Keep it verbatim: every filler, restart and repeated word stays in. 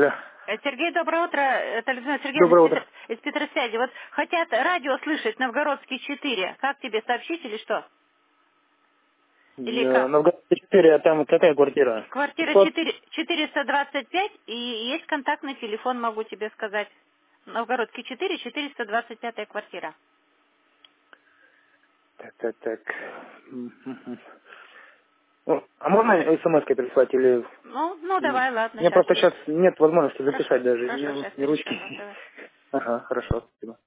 Алло. Сергей, доброе утро. Это Людмила Доброе Сергеевна утро. из Петросвязи. Вот хотят радио слышать, Новгородский четыре. Как тебе сообщить или что? Или Э, как? Новгородский четыре, а там какая квартира? Квартира пятьсот? четыре, четыреста двадцать пять и есть контактный телефон, могу тебе сказать. Новгородский четыре, четыреста двадцать пятая квартира. Так, так, так. Мгм. Ну, а можно смс-кой прислать или... Ну, ну М, давай, ладно, У меня сейчас. просто сейчас нет возможности Хорошо, записать даже, хорошо, ни, сейчас ни ручки. перестану. Давай. Ага, хорошо, спасибо.